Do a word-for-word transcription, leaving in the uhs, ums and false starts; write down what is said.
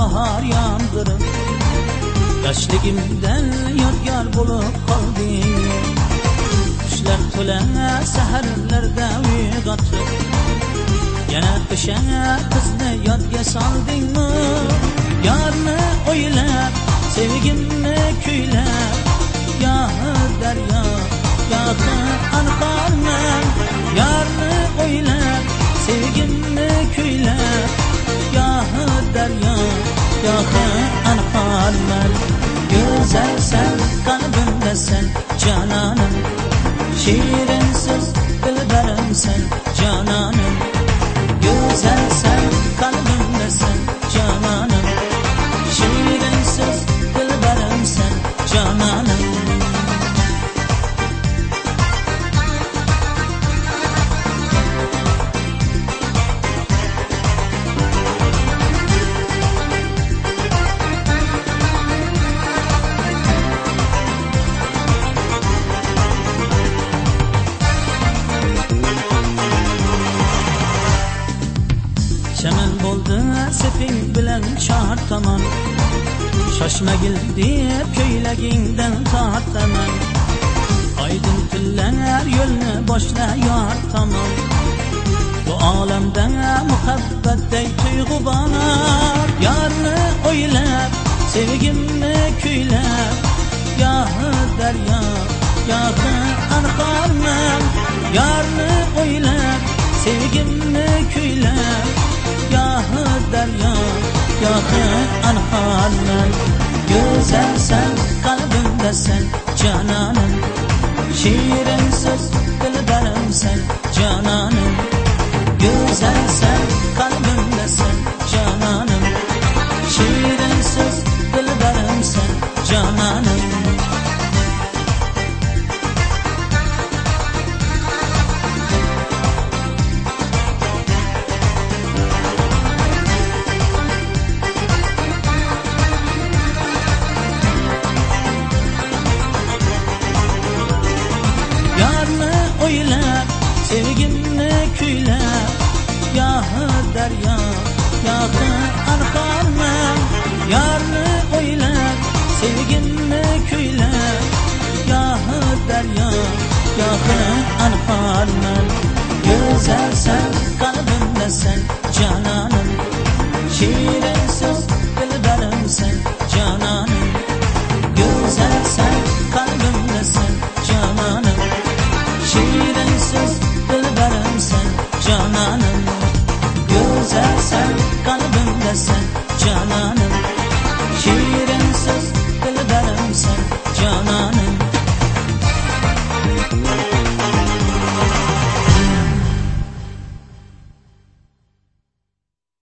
bahar yağdırıp yoshligimdan yodgor bo'lib qolding. Qushlar to'la saharlarda uyg'otib yana o'sha qizni yodga soldingmi? Yorni o'ylab, sevgimni kuylab, yohi daryo, yohi anhorman. Yorni o'ylab, sevgimni kuylab, yohi daryo, yohi anhorman. Go'zalsan, qalbimdasan jononim, shirinsiz dilbarimsan jononim. Go'zalsan, qalbimdasan jononim, shirinsiz dilbarimsan jononim. Chaman bo'ldi seping bilan chor tomon, shoshmagil deb ko'ylagingdan tortaman. Oydin tunlar yo'lni boshla yor tomon, bu olamda muhabbatday tuyg'u bor. Yorni o'ylab, sevgimni kuylab, yohi daryo, yohi anhorman. Yorni o'ylab, sevgimni kuylab, yohi daryo, yohi anhorman. Go'zalsan, qalbimdasan jononim, shirinsiz dilbarimsan jononim. Go'zalsan, qalbimdasan jononim, shirinsiz dilbarimsan jononim. Yorni o'ylab, sevgimni kuylab, yohi daryo, yohi anhorman. Yorni o'ylab, sevgimni kuylab, yohi daryo, yohi